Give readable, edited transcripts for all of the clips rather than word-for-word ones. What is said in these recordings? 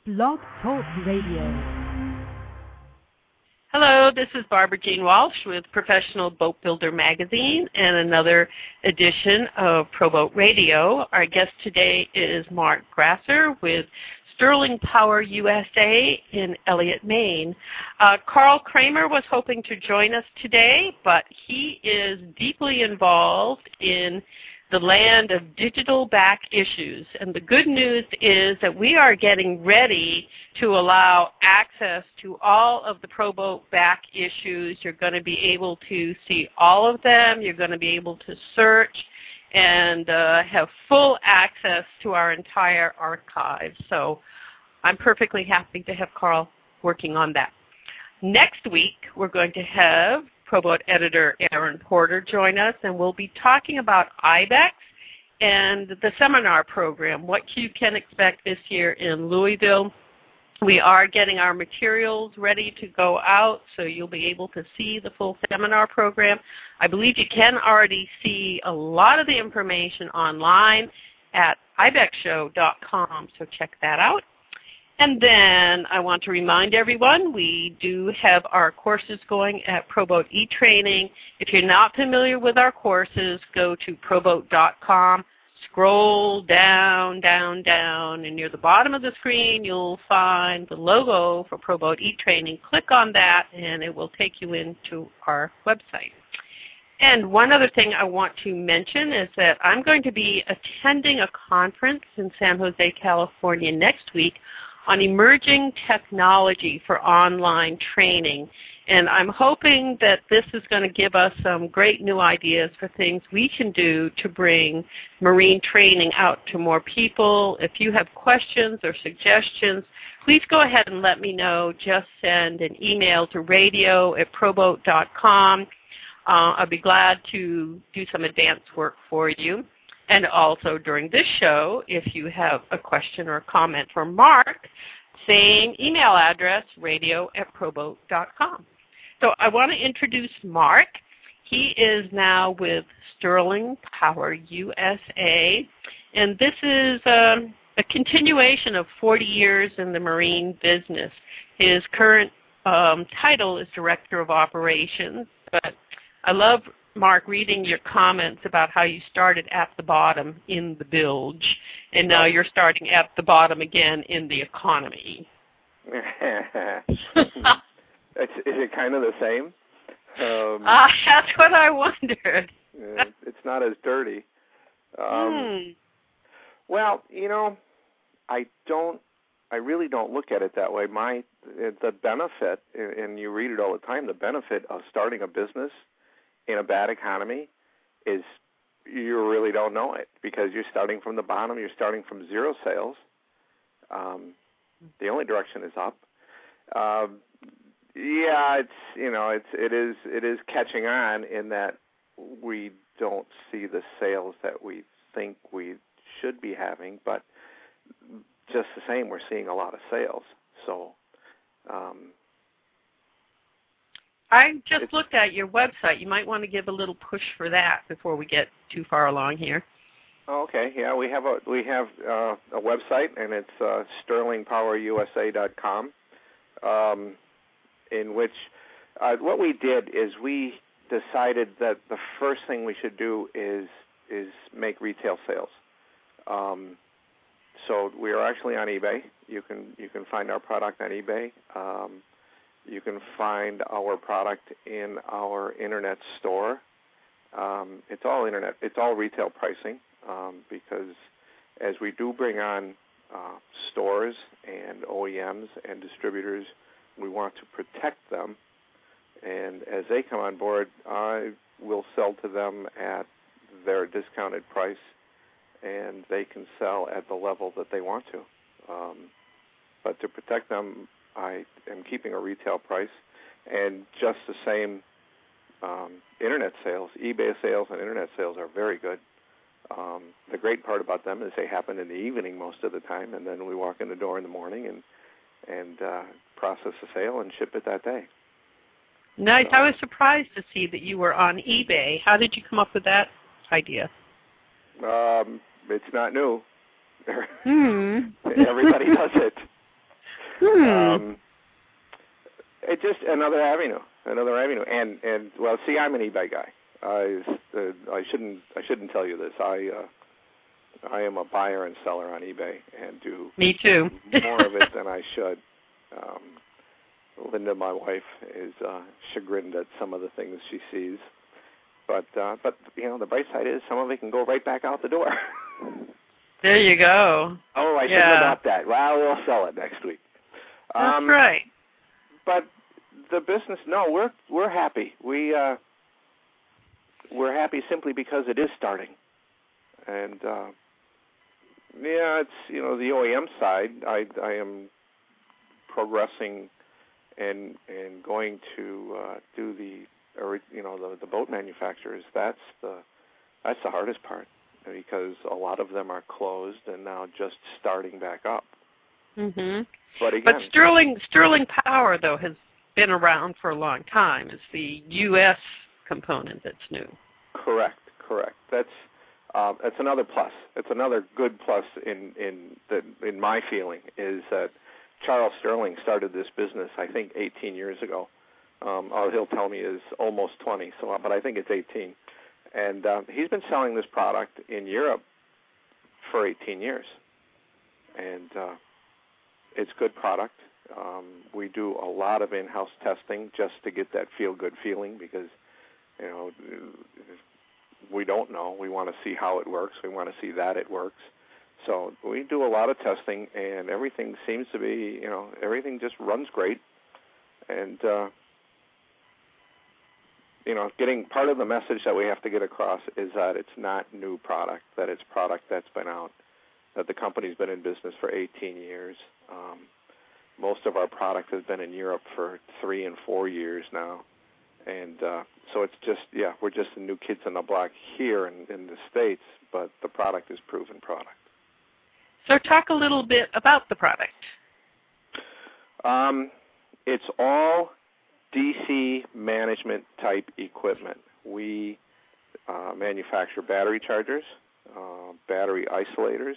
Blog Talk Radio. Hello, this is Barbara Jean Walsh with Professional Boat Builder Magazine and another edition of Pro Boat Radio. Our guest today is Mark Grasser with Sterling Power USA in Elliott, Maine. Carl Kramer was hoping to join us today, but he is deeply involved in the land of digital back issues. And the good news is that we are getting ready to allow access to all of the Pro Boat back issues. You're going to be able to see all of them. You're going to be able to search and have full access to our entire archive. So I'm perfectly happy to have Carl working on that. Next week, we're going to have Pro Boat editor Aaron Porter join us, and we'll be talking about IBEX and the seminar program, what you can expect this year in Louisville. We are getting our materials ready to go out, so you'll be able to see the full seminar program. I believe you can already see a lot of the information online at ibexshow.com, so check that out. And then I want to remind everyone, we do have our courses going at Pro Boat eTraining. If you're not familiar with our courses, go to proboat.com, scroll down, down, down, and near the bottom of the screen, you'll find the logo for Pro Boat eTraining. Click on that, and it will take you into our website. And one other thing I want to mention is that I'm going to be attending a conference in San Jose, California next week on emerging technology for online training. And I'm hoping that this is going to give us some great new ideas for things we can do to bring marine training out to more people. If you have questions or suggestions, please go ahead and let me know. Just send an email to radio@proboat.com. I'll be glad to do some advanced work for you. And also during this show, if you have a question or a comment for Mark, same email address, radio@proboat.com. So I want to introduce Mark. He is now with Sterling Power USA, and this is a continuation of 40 years in the marine business. His current title is Director of Operations, but I love, Mark, reading your comments about how you started at the bottom in the bilge, and now you're starting at the bottom again in the economy. Is it kind of the same? That's what I wondered. It's not as dirty. Well, you know, I really don't look at it that way. The benefit, and you read it all the time, the benefit of starting a business in a bad economy is you really don't know it because you're starting from the bottom. You're starting from zero sales. The only direction is up. It is catching on in that we don't see the sales that we think we should be having, but just the same, we're seeing a lot of sales. So. I just looked at your website. You might want to give a little push for that before we get too far along here. Okay. Yeah, we have a website, and it's sterlingpowerusa.com, in which what we did is we decided that the first thing we should do is make retail sales. So we are actually on eBay. You can find our product on eBay. You can find our product in our internet store. It's all internet. It's all retail pricing because as we do bring on stores and OEMs and distributors, we want to protect them. And as they come on board, I will sell to them at their discounted price, and they can sell at the level that they want to. But to protect them, I am keeping a retail price, and just the same internet sales, eBay sales and internet sales are very good. The great part about them is they happen in the evening most of the time, and then we walk in the door in the morning and process the sale and ship it that day. Nice. I was surprised to see that you were on eBay. How did you come up with that idea? It's not new. Everybody does it. It's just another avenue. And well, see, I'm an eBay guy. I shouldn't tell you this. I am a buyer and seller on eBay and do Me too. more of it than I should. Linda, my wife, is chagrined at some of the things she sees, but the bright side is some of it can go right back out the door. There you go. Oh, I shouldn't have bought that. Well, we'll sell it next week. That's right. But the business, no, we're happy. We're happy simply because it is starting, and it's the OEM side. I am progressing and going to do the boat manufacturers. That's the hardest part, because a lot of them are closed and now just starting back up. Mm-hmm. But again, Sterling Power, though, has been around for a long time. It's the U.S. component that's new. Correct. That's another plus. It's another good plus in my feeling is that Charles Sterling started this business, I think, 18 years ago. He'll tell me is almost 20, but I think it's 18. And he's been selling this product in Europe for 18 years. And it's good product. We do a lot of in-house testing just to get that feel-good feeling because, we don't know. We want to see how it works. We want to see that it works. So we do a lot of testing, and everything seems to be, everything just runs great. And, getting part of the message that we have to get across is that it's not new product, that it's product that's been out, that the company's been in business for 18 years. Most of our product has been in Europe for 3 and 4 years now. And so it's just, we're just the new kids on the block here in the States, but the product is proven product. So talk a little bit about the product. It's all DC management type equipment. We manufacture battery chargers, battery isolators,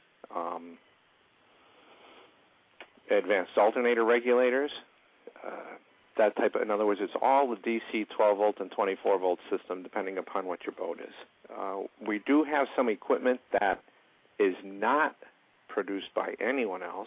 advanced alternator regulators, that type of, in other words, it's all the DC 12-volt and 24-volt system depending upon what your boat is. We do have some equipment that is not produced by anyone else.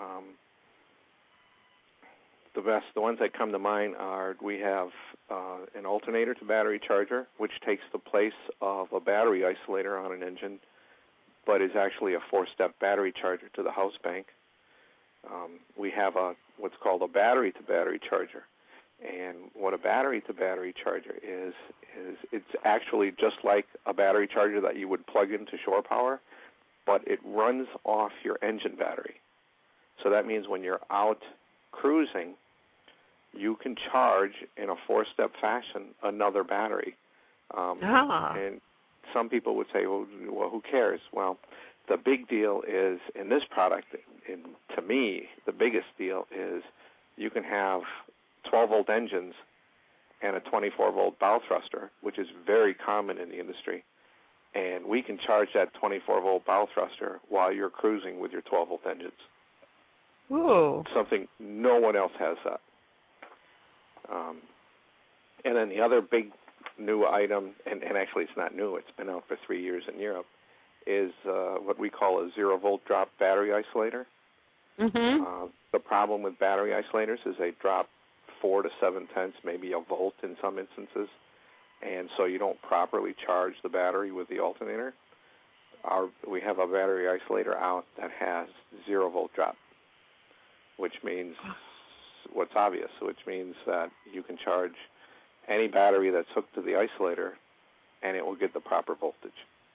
The ones that come to mind are we have an alternator to battery charger, which takes the place of a battery isolator on an engine, but is actually a 4-step battery charger to the house bank. We have what's called a battery to battery charger. And what a battery to battery charger is it's actually just like a battery charger that you would plug into shore power, but it runs off your engine battery. So that means when you're out cruising, you can charge in a 4-step fashion another battery. And some people would say, well, who cares? Well, the big deal is in this product, and to me, the biggest deal is you can have 12-volt engines and a 24-volt bow thruster, which is very common in the industry. And we can charge that 24-volt bow thruster while you're cruising with your 12-volt engines. Ooh. Something no one else has that. And then the other big new item, and actually it's not new, it's been out for 3 years in Europe, is what we call a 0-volt drop battery isolator. Mm-hmm. The problem with battery isolators is they drop 4 to 7/10, maybe a volt in some instances, and so you don't properly charge the battery with the alternator. We have a battery isolator out that has 0-volt drop, which means what's obvious, which means that you can charge any battery that's hooked to the isolator, and it will get the proper voltage.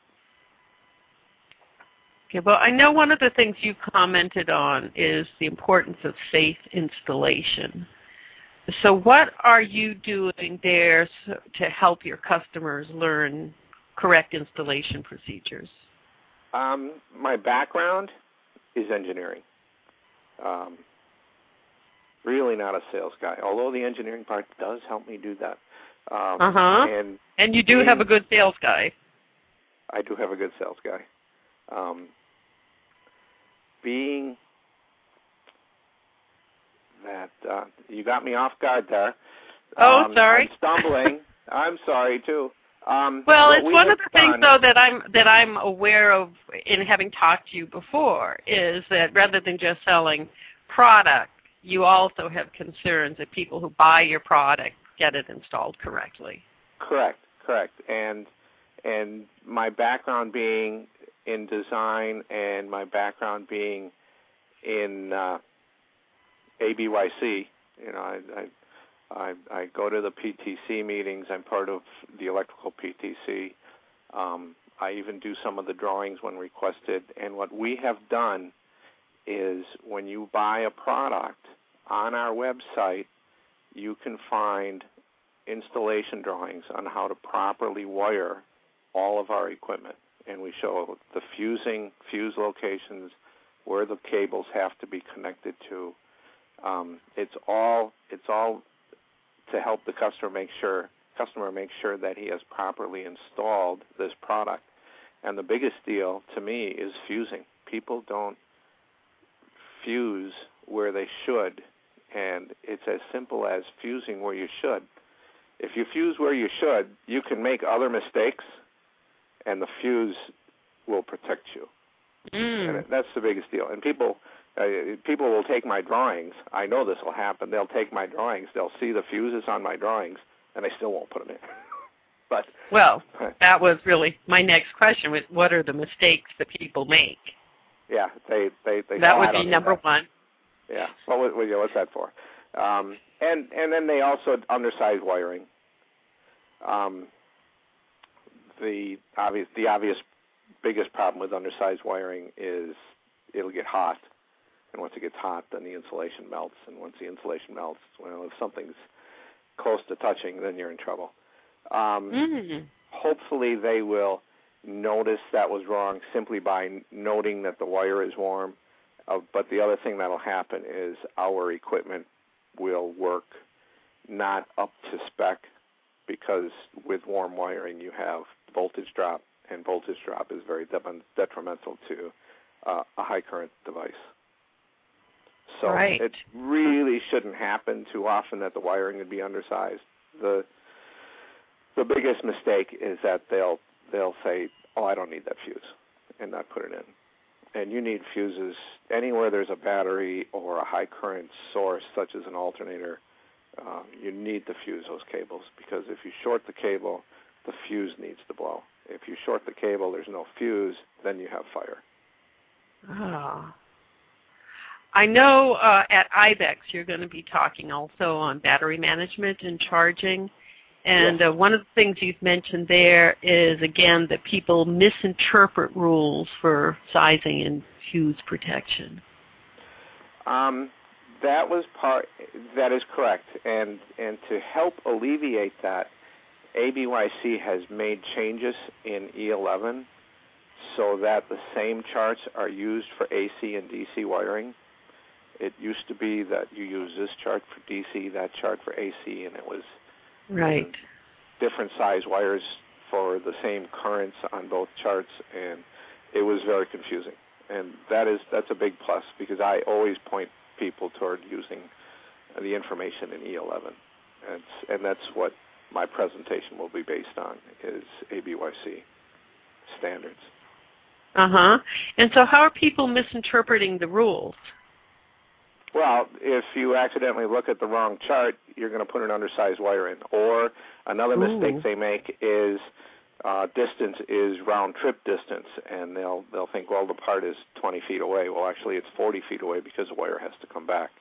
Okay, well, I know one of the things you commented on is the importance of safe installation. So what are you doing there to help your customers learn correct installation procedures? My background is engineering. Really not a sales guy, although the engineering part does help me do that. And you do have a good sales guy. I do have a good sales guy. Being that you got me off guard there. Oh, sorry. I'm stumbling. I'm sorry too. Well, it's one of the things, though, that I'm aware of in having talked to you before is that rather than just selling product, you also have concerns that people who buy your product get it installed correctly. Correct. And my background being in design and my background being in ABYC, I go to the PTC meetings. I'm part of the electrical PTC. I even do some of the drawings when requested. And what we have done is when you buy a product on our website, you can find installation drawings on how to properly wire all of our equipment. And we show the fuse locations, where the cables have to be connected to. It's all to help the customer make sure that he has properly installed this product. And the biggest deal to me is fusing. People don't fuse where they should, and it's as simple as fusing where you should. If you fuse where you should, you can make other mistakes, and the fuse will protect you. And that's the biggest deal. And people will take my drawings. I know this will happen. They'll take my drawings. They'll see the fuses on my drawings, and they still won't put them in. But that was really my next question: was what are the mistakes that people make? Yeah, they that would be number one. Yeah. What's that for? And then they also undersize wiring. The obvious biggest problem with undersized wiring is it'll get hot, and once it gets hot, then the insulation melts, and once the insulation melts, well, if something's close to touching, then you're in trouble. Hopefully they will notice that was wrong simply by noting that the wire is warm, but the other thing that will happen is our equipment will work not up to spec, because with warm wiring you have voltage drop, and voltage drop is very detrimental to a high current device. So It really shouldn't happen too often that the wiring would be undersized. The biggest mistake is that they'll say, "Oh, I don't need that fuse," and not put it in. And you need fuses anywhere there's a battery or a high current source, such as an alternator. You need to fuse those cables, because if you short the cable, the fuse needs to blow. If you short the cable, there's no fuse, then you have fire. Oh. I know at IBEX you're going to be talking also on battery management and charging. And yes. One of the things you've mentioned there is, again, that people misinterpret rules for sizing and fuse protection. That is correct. And to help alleviate that, ABYC has made changes in E11 so that the same charts are used for AC and DC wiring. It used to be that you use this chart for DC, that chart for AC, and it was different size wires for the same currents on both charts, and it was very confusing. And that's a big plus, because I always point people toward using the information in E11, and that's what my presentation will be based on, is ABYC standards. And so how are people misinterpreting the rules? Well, if you accidentally look at the wrong chart, you're going to put an undersized wire in. Or another mistake they make is distance is round trip distance, and they'll think, well, the part is 20 feet away. Well, actually, it's 40 feet away because the wire has to come back.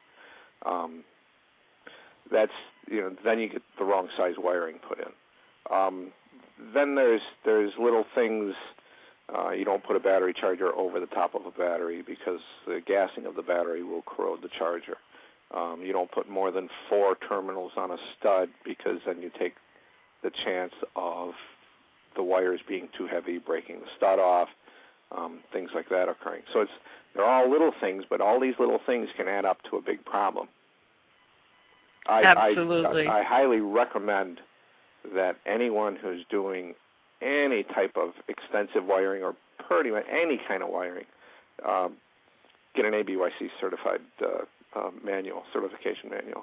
Then you get the wrong size wiring put in. Then there's little things. You don't put a battery charger over the top of a battery, because the gassing of the battery will corrode the charger. You don't put more than 4 terminals on a stud, because then you take the chance of the wires being too heavy, breaking the stud off, things like that occurring. So they're all little things, but all these little things can add up to a big problem. Absolutely. I highly recommend that anyone who's doing any type of extensive wiring, or pretty much any kind of wiring, get an ABYC certified manual, certification manual.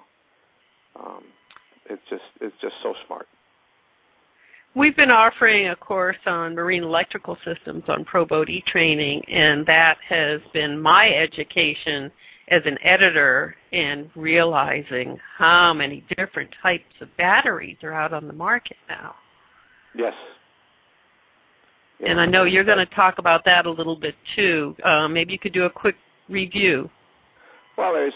It's just so smart. We've been offering a course on marine electrical systems on ProBoat e-training, and that has been my education as an editor in realizing how many different types of batteries are out on the market now. Yes. And I know you're going to talk about that a little bit too. Maybe you could do a quick review. Well, there's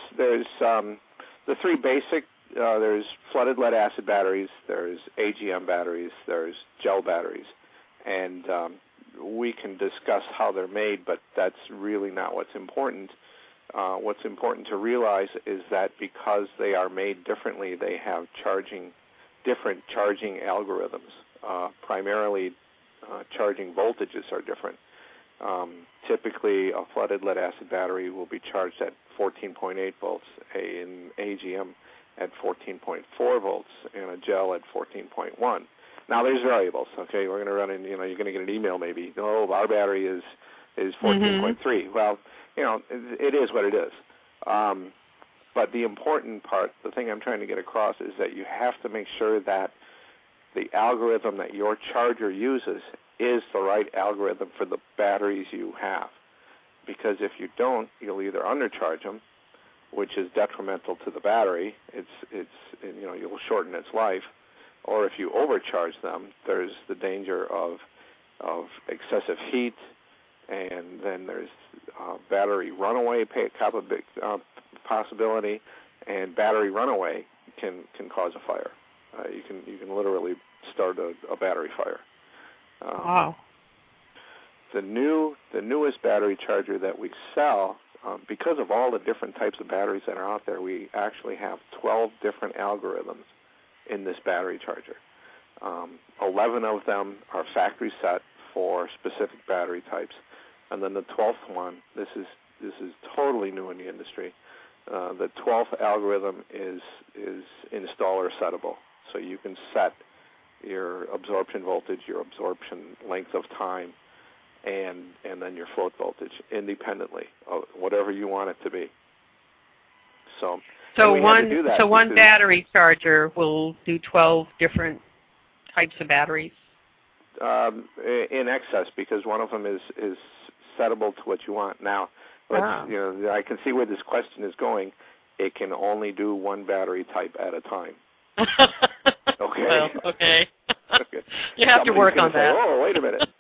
the three basic. There's flooded lead acid batteries. There's AGM batteries. There's gel batteries, and we can discuss how they're made, but that's really not what's important. What's important to realize is that because they are made differently, they have different charging algorithms. Primarily, charging voltages are different. Typically, a flooded lead acid battery will be charged at 14.8 volts, in AGM at 14.4 volts, and a gel at 14.1. Now, there's variables. Okay, we're going to run in. You're going to get an email maybe. Oh, our battery is 14.3. Well, it is what it is. But the important part, the thing I'm trying to get across, is that you have to make sure that the algorithm that your charger uses is the right algorithm for the batteries you have. Because if you don't, you'll either undercharge them, which is detrimental to the battery. You'll shorten its life, or if you overcharge them, there's the danger of excessive heat, and then there's battery runaway possibility, and battery runaway can cause a fire. You can literally start a battery fire. Wow. The newest battery charger that we sell, because of all the different types of batteries that are out there, we actually have 12 different algorithms in this battery charger. 11 of them are factory set for specific battery types, and then the 12th one, this is totally new in the industry. The 12th algorithm is installer settable, so you can set your absorption voltage, your absorption length of time, and then your float voltage independently, whatever you want it to be. So one battery charger will do 12 different types of batteries? In excess, because one of them is settable to what you want. Now, I can see where this question is going. It can only do one battery type at a time. Okay. Well, okay. You have to work on that. Oh, wait a minute.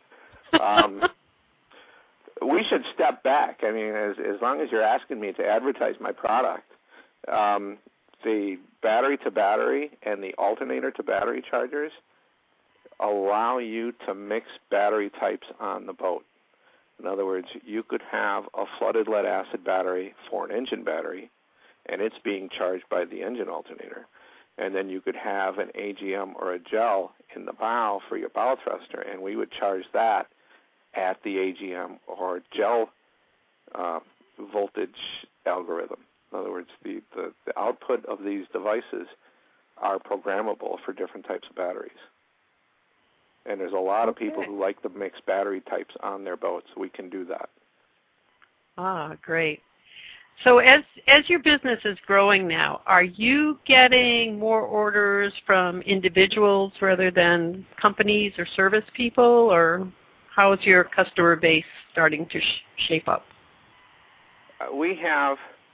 We should step back. I mean, as long as you're asking me to advertise my product, the battery-to-battery and the alternator-to-battery chargers allow you to mix battery types on the boat. In other words, you could have a flooded lead acid battery for an engine battery, and it's being charged by the engine alternator. And then you could have an AGM or a gel in the bow for your bow thruster, and we would charge that at the AGM or gel voltage algorithm. In other words, the output of these devices are programmable for different types of batteries. And there's a lot of people who like to mix battery types on their boats. So we can do that. Ah, great. So as your business is growing now, are you getting more orders from individuals rather than companies or service people, or how is your customer base starting to shape up? We have,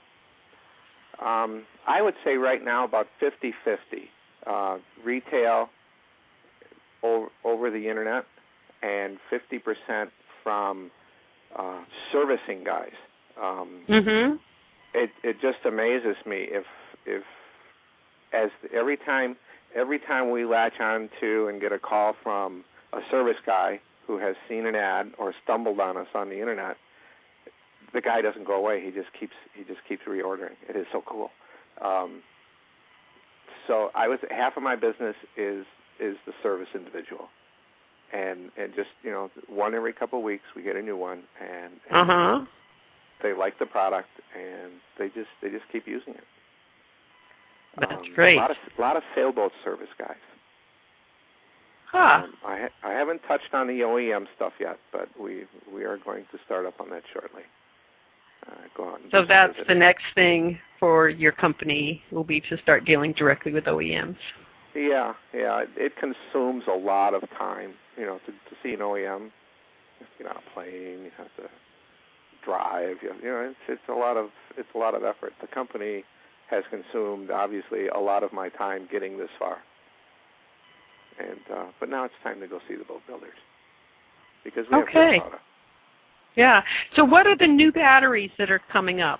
I would say right now about 50-50 retail over the internet and 50% from servicing guys. It just amazes me if every time we latch on to and get a call from a service guy who has seen an ad or stumbled on us on the internet, the guy doesn't go away. He just keeps reordering. It is so cool. So I would say half of my business is the service individual, and just one every couple of weeks we get a new one, and they like the product, and they just keep using it. That's great. A lot of sailboat service guys. Huh. I haven't touched on the OEM stuff yet, but we are going to start up on that shortly. go out and So do that's some the visiting. next thing for your company will be to start dealing directly with OEMs. Yeah. It consumes a lot of time, to see an OEM. You have to get on a plane. You have to drive. It's a lot of effort. The company has consumed obviously a lot of my time getting this far, and but now it's time to go see the boat builders because we have good product. Yeah. So what are the new batteries that are coming up?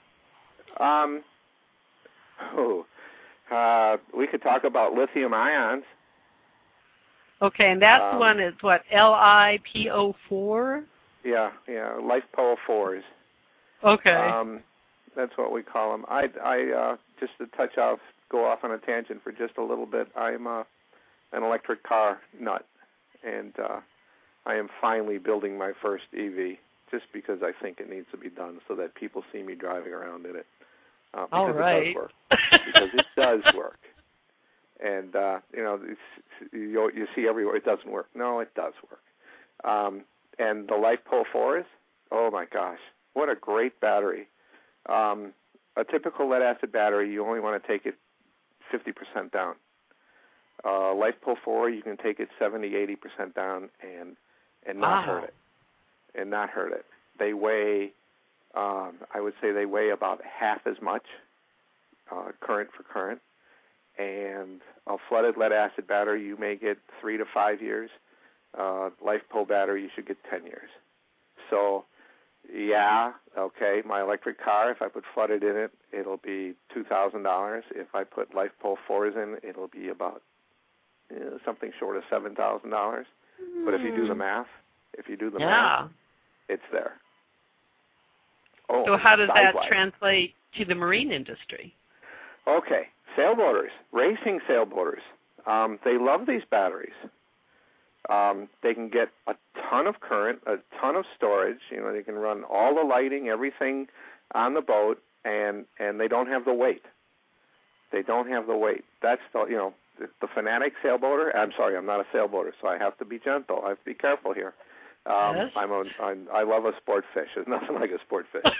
We could talk about lithium ions. Okay, and that's one is what, LiPo4? Yeah, LiFePO 4s. Okay. That's what we call them. I just to go off on a tangent for just a little bit. I'm an electric car nut, and I am finally building my first EV just because I think it needs to be done so that people see me driving around in it. Because it does work. Because it does work. And, you see everywhere it doesn't work. No, it does work. And the LiFePO 4s, oh my gosh, what a great battery. A typical lead-acid battery, you only want to take it 50% down. LiFePO 4, you can take it 70, 80% down and not hurt it. And not hurt it. They weigh, I would say they weigh about half as much, current for current. And a flooded lead-acid battery, you may get 3 to 5 years. LiFePO battery, you should get 10 years. So, yeah, okay, my electric car, if I put flooded in it, it'll be $2,000. If I put LiFePO 4s in, it'll be about something short of $7,000. But if you do the math, it's there. Oh, so how does that translate to the marine industry? Okay, sailboaters, racing sailboaters, they love these batteries. They can get a ton of current, a ton of storage. They can run all the lighting, everything on the boat, and they don't have the weight. They don't have the weight. That's the fanatic sailboater. I'm sorry, I'm not a sailboater, so I have to be gentle. I have to be careful here. Yes. I love a sport fish. There's nothing like a sport fish.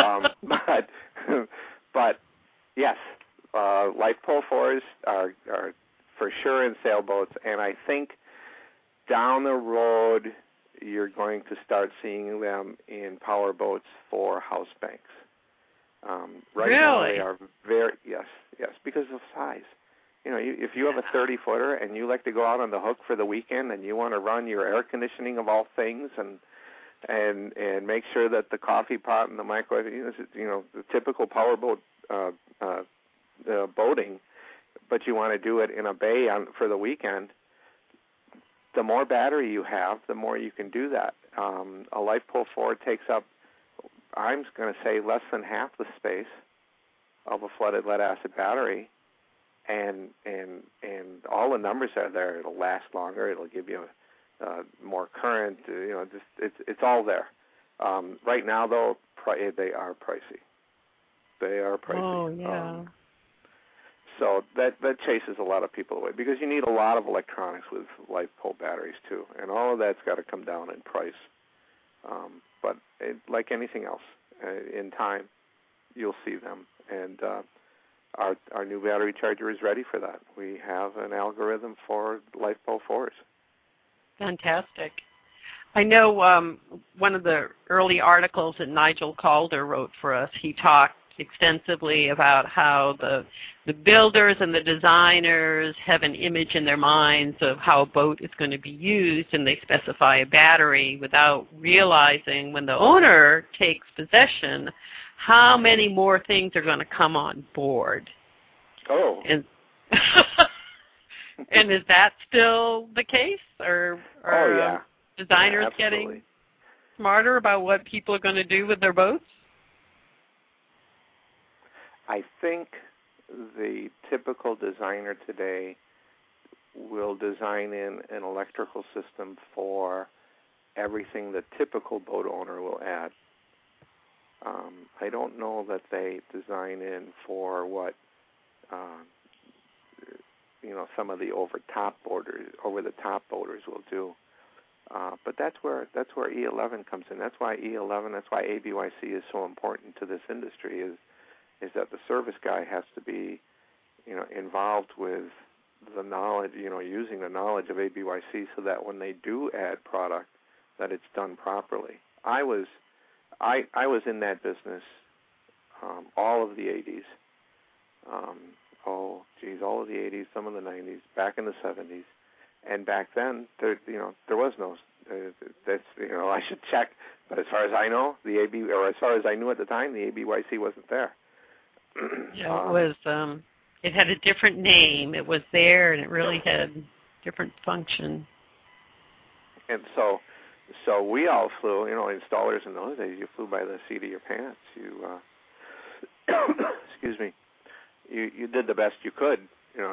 But yes, LiFePO 4s are for sure in sailboats, and I think down the road you're going to start seeing them in power boats for house banks. Right now they are yes, because of size. If you have a 30-footer and you like to go out on the hook for the weekend and you want to run your air conditioning of all things and make sure that the coffee pot and the microwave, the typical power boat boating, but you want to do it in a bay for the weekend, the more battery you have, the more you can do that. A LiFePO 4 takes up, I'm going to say, less than half the space of a flooded lead-acid battery. And all the numbers are there. It'll last longer. It'll give you more current. It's all there. Right now, though, they are pricey. They are pricey. Oh, yeah. So that chases a lot of people away because you need a lot of electronics with LiFePO batteries too, and all of that's got to come down in price. But like anything else, in time, you'll see them, and our new battery charger is ready for that. We have an algorithm for LiFePO 4s. Fantastic. I know one of the early articles that Nigel Calder wrote for us, he talked extensively about how the builders and the designers have an image in their minds of how a boat is going to be used, and they specify a battery without realizing when the owner takes possession how many more things are going to come on board. Oh. And is that still the case? Or yeah. Designers getting smarter about what people are going to do with their boats? I think the typical designer today will design in an electrical system for everything the typical boat owner will add. I don't know that they design in for what some of the over-the-top boaters will do. But that's where E11 comes in. That's why E11. That's why ABYC is so important to this industry. Is that the service guy has to be, involved with the knowledge, using the knowledge of ABYC, so that when they do add product, that it's done properly. I was in that business all of the 80s. All of the 80s, some of the 90s, back in the 70s, and back then there was no. I should check, but as far as I know, as far as I knew at the time, the ABYC wasn't there. Yeah, it was. It had a different name. It was there, and it really had different function. And so we all flew. Installers in those days, you flew by the seat of your pants. You, excuse me. You did the best you could.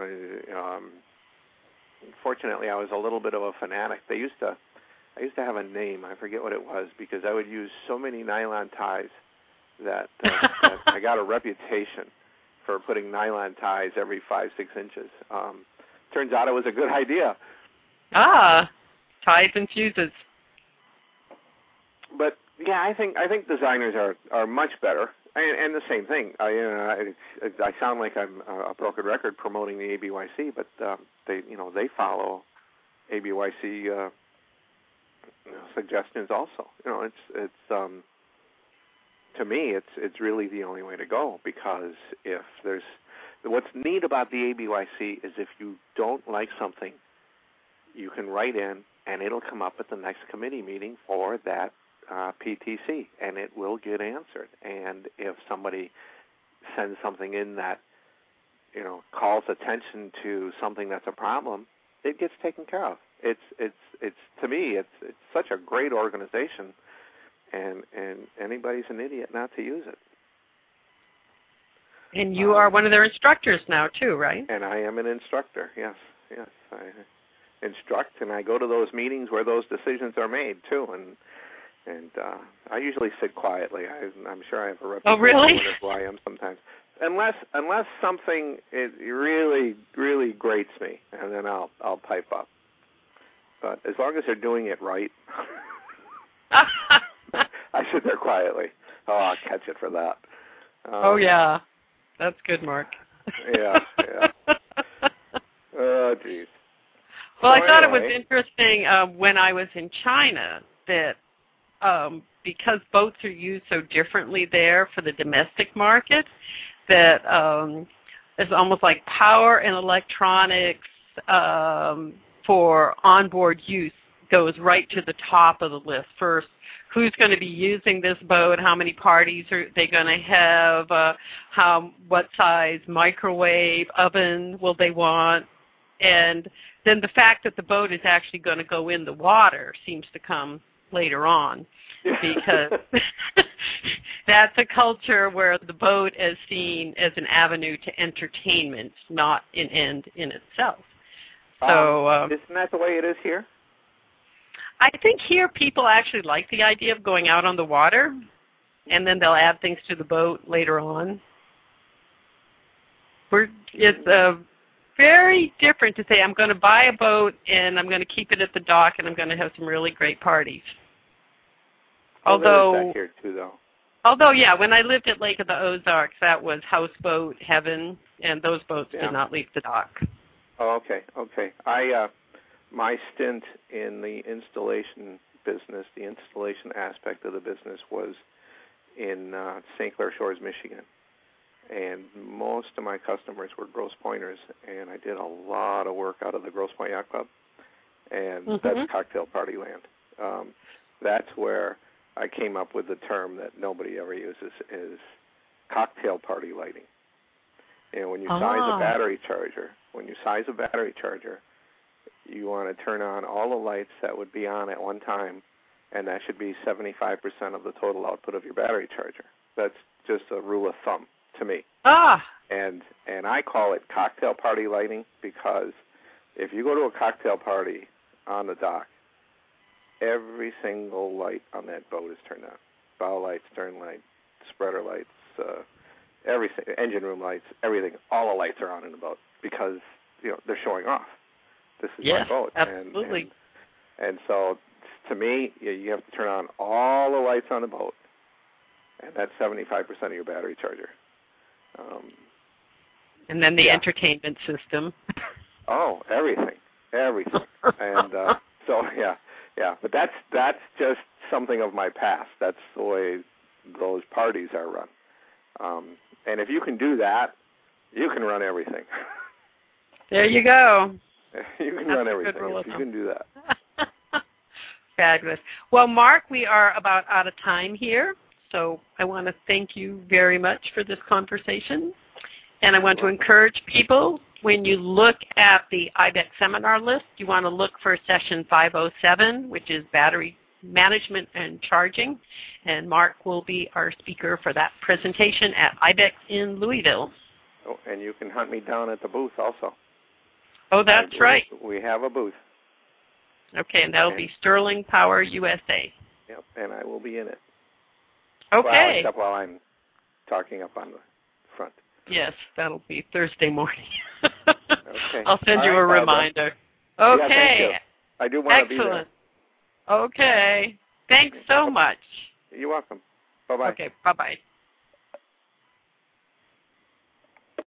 Fortunately, I was a little bit of a fanatic. I used to have a name. I forget what it was, because I would use so many nylon ties that I got a reputation for putting nylon ties every 5-6 inches. Turns out it was a good idea. Ties and fuses. But yeah, I think designers are much better. And the same thing. I sound like I'm a broken record promoting the ABYC, but they follow ABYC suggestions also. It's to me it's really the only way to go, because if there's what's neat about the ABYC is if you don't like something, you can write in and it'll come up at the next committee meeting for that PTC, and it will get answered. And if somebody sends something in that calls attention to something that's a problem, it gets taken care of. It's to me it's such a great organization, and anybody's an idiot not to use it. And you are one of their instructors now too, right? And I am an instructor. Yes, I instruct, and I go to those meetings where those decisions are made too, and I usually sit quietly. I'm sure I have a reputation. Oh, really? That's who I am sometimes. Unless something really, really grates me, and then I'll pipe up. But as long as they're doing it right, I sit there quietly. Oh, I'll catch it for that. Oh, yeah. That's good, Mark. Yeah. Oh, geez. Well, I thought it was interesting when I was in China that because boats are used so differently there for the domestic market, that it's almost like power and electronics for onboard use goes right to the top of the list. First, who's going to be using this boat? How many parties are they going to have? What size microwave oven will they want? And then the fact that the boat is actually going to go in the water seems to come later on, because that's a culture where the boat is seen as an avenue to entertainment, not an end in itself. So isn't that the way it is here? I think here people actually like the idea of going out on the water, and then they'll add things to the boat later on. It's very different to say, I'm going to buy a boat and I'm going to keep it at the dock and I'm going to have some really great parties. Although, here too, although, yeah, when I lived at Lake of the Ozarks, that was houseboat heaven, and those boats did not leave the dock. Oh, okay. My stint in the installation business, the installation aspect of the business, was in St. Clair Shores, Michigan. And most of my customers were Grosse Pointers, and I did a lot of work out of the Grosse Pointe Yacht Club, and that's cocktail party land. That's where I came up with the term that nobody ever uses, is cocktail party lighting. And when you size a battery charger, you want to turn on all the lights that would be on at one time, and that should be 75% of the total output of your battery charger. That's just a rule of thumb to me. And I call it cocktail party lighting, because if you go to a cocktail party on the dock, every single light on that boat is turned on. Bow lights, stern lights, spreader lights, everything, engine room lights, everything. All the lights are on in the boat, because they're showing off. This is my boat. Absolutely. And so to me, you have to turn on all the lights on the boat, and that's 75% of your battery charger. And then the entertainment system. Oh, everything. And so, yeah. But that's just something of my past. That's the way those parties are run. And if you can do that, you can run everything. There you go. You can run everything if you can do that. Fabulous. Well, Mark, we are about out of time here, so I want to thank you very much for this conversation. And I want to encourage people, when you look at the IBEX seminar list, you want to look for session 507, which is battery management and charging. And Mark will be our speaker for that presentation at IBEX in Louisville. Oh, and you can hunt me down at the booth also. Oh, that's right. We have a booth. Okay, and that'll be Sterling Power USA. Yep, and I will be in it. Okay. Well, except while I'm talking up on the front. Yes, that'll be Thursday morning. Okay. I'll send you a reminder. Okay. Yeah, thank you. I do want to be there. Excellent. Okay. Thanks so much. You're welcome. Bye-bye. Okay, bye-bye.